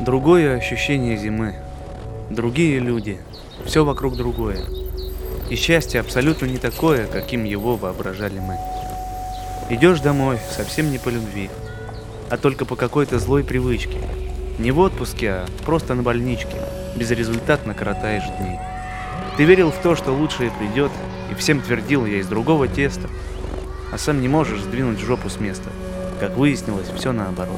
Другое ощущение зимы, другие люди, все вокруг другое. И счастье абсолютно не такое, каким его воображали мы. Идешь домой совсем не по любви, а только по какой-то злой привычке. Не в отпуске, а просто на больничке. Безрезультатно коротаешь дни. Ты верил в то, что лучшее придет, и всем твердил: я из другого теста, а сам не можешь сдвинуть жопу с места. Как выяснилось, все наоборот.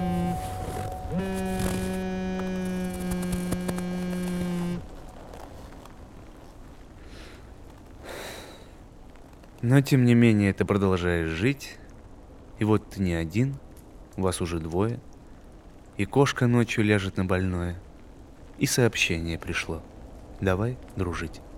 Но тем не менее ты продолжаешь жить, и вот ты не один, вас уже двое, и кошка ночью ляжет на больное, и сообщение пришло: давай дружить.